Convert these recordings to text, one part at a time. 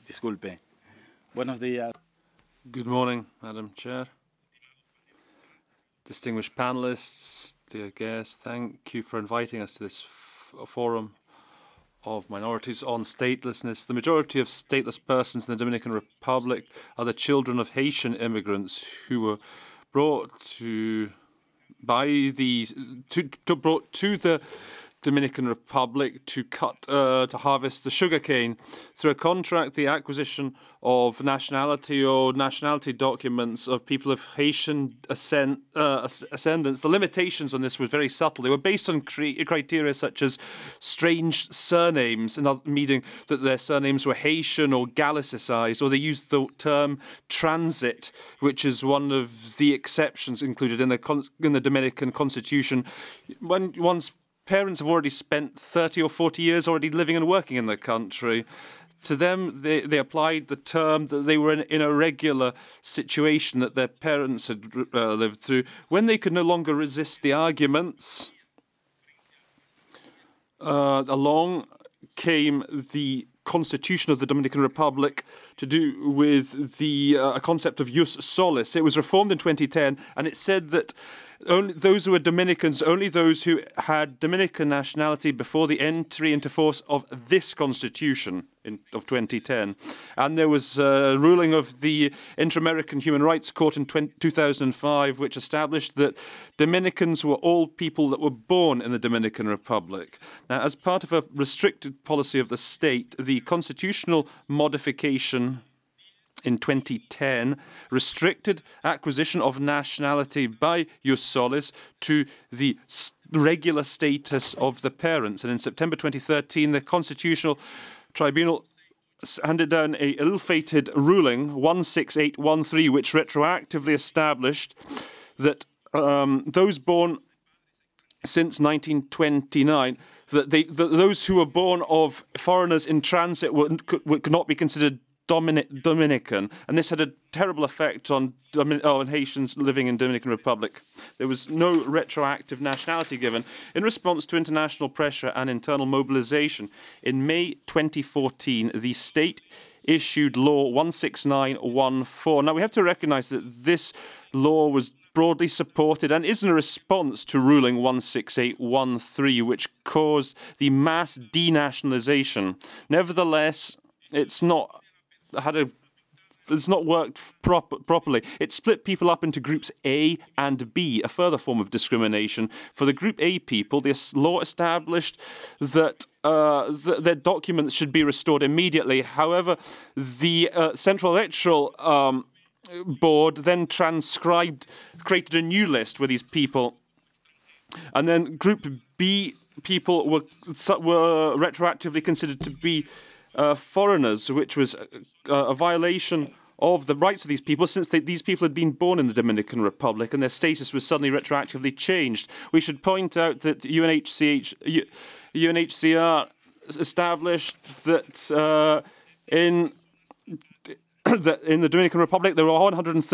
Disculpe. Buenos días. Good morning, Madam Chair. Distinguished panelists, dear guests, thank you for inviting us to this forum of minorities on statelessness. The majority of stateless persons in the Dominican Republic are the children of Haitian immigrants who were brought to brought to the Dominican Republic to harvest the sugarcane through a contract. The acquisition of nationality or nationality documents of people of Haitian ascendants. The limitations on this were very subtle. They were based on criteria such as strange surnames, meaning that their surnames were Haitian or Gallicized, or they used the term transit, which is one of the exceptions included in the Dominican Constitution. When one's parents have already spent 30 or 40 years already living and working in the country, to them, they applied the term that they were in a regular situation that their parents had lived through. When they could no longer resist the arguments, along came the Constitution of the Dominican Republic to do with the concept of jus solis. It was reformed in 2010, and it said that only those who were Dominicans, only those who had Dominican nationality before the entry into force of this Constitution of 2010. And there was a ruling of the Inter-American Human Rights Court in 2005, which established that Dominicans were all people that were born in the Dominican Republic. Now, as part of a restricted policy of the state, the constitutional modification in 2010 restricted acquisition of nationality by jus solis to the regular status of the parents. And in September 2013, the Constitutional Tribunal handed down a ill-fated ruling, 16813, which retroactively established that those born since 1929, that those who were born of foreigners in transit could not be considered Dominican, and this had a terrible effect on Haitians living in Dominican Republic. There was no retroactive nationality given. In response to international pressure and internal mobilization, in May 2014, the state issued Law 16914. Now, we have to recognize that this law was broadly supported and is in a response to ruling 16813, which caused the mass denationalization. Nevertheless, it's not worked properly. It split people up into groups A and B, a further form of discrimination. For the group A people, this law established that their documents should be restored immediately. However, the Central Electoral Board then created a new list with these people. And then Group B people were retroactively considered to be foreigners, which was a violation of the rights of these people, since these people had been born in the Dominican Republic and their status was suddenly retroactively changed. We should point out that UNHCR established that in the Dominican Republic, there are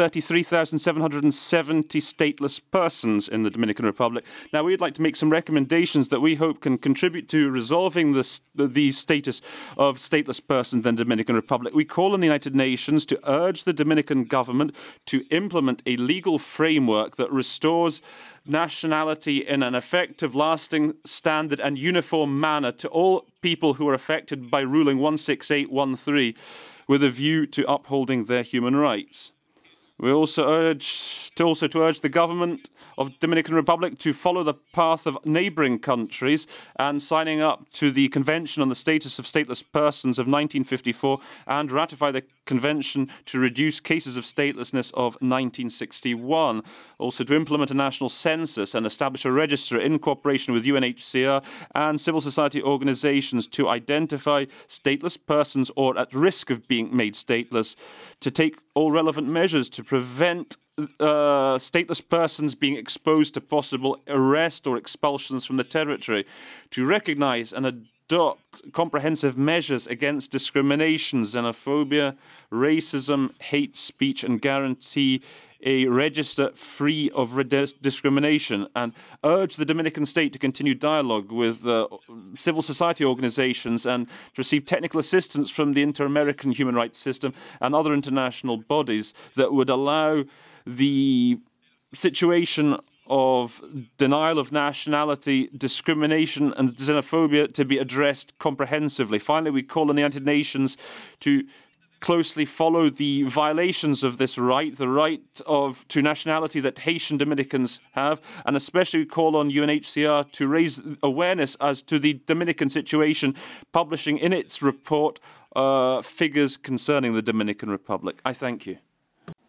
133,770 stateless persons in the Dominican Republic. Now, we'd like to make some recommendations that we hope can contribute to resolving the status of stateless persons in the Dominican Republic. We call on the United Nations to urge the Dominican government to implement a legal framework that restores nationality in an effective, lasting, standard, and uniform manner to all people who are affected by ruling 16813. With a view to upholding their human rights. We also urge the government of Dominican Republic to follow the path of neighboring countries and signing up to the Convention on the Status of Stateless Persons of 1954 and ratify the Convention to reduce cases of statelessness of 1961. Also to implement a national census and establish a register in cooperation with UNHCR and civil society organizations to identify stateless persons or at risk of being made stateless, to take all relevant measures to prevent stateless persons being exposed to possible arrest or expulsions from the territory, to recognize and adopt comprehensive measures against discrimination, xenophobia, racism, hate speech, and guarantee a register free of discrimination, and urge the Dominican state to continue dialogue with civil society organizations and to receive technical assistance from the Inter-American Human Rights System and other international bodies that would allow the situation of denial of nationality, discrimination and xenophobia to be addressed comprehensively. Finally, we call on the United Nations to closely follow the violations of this right, the right to nationality that Haitian Dominicans have, and especially we call on UNHCR to raise awareness as to the Dominican situation, publishing in its report figures concerning the Dominican Republic. I thank you.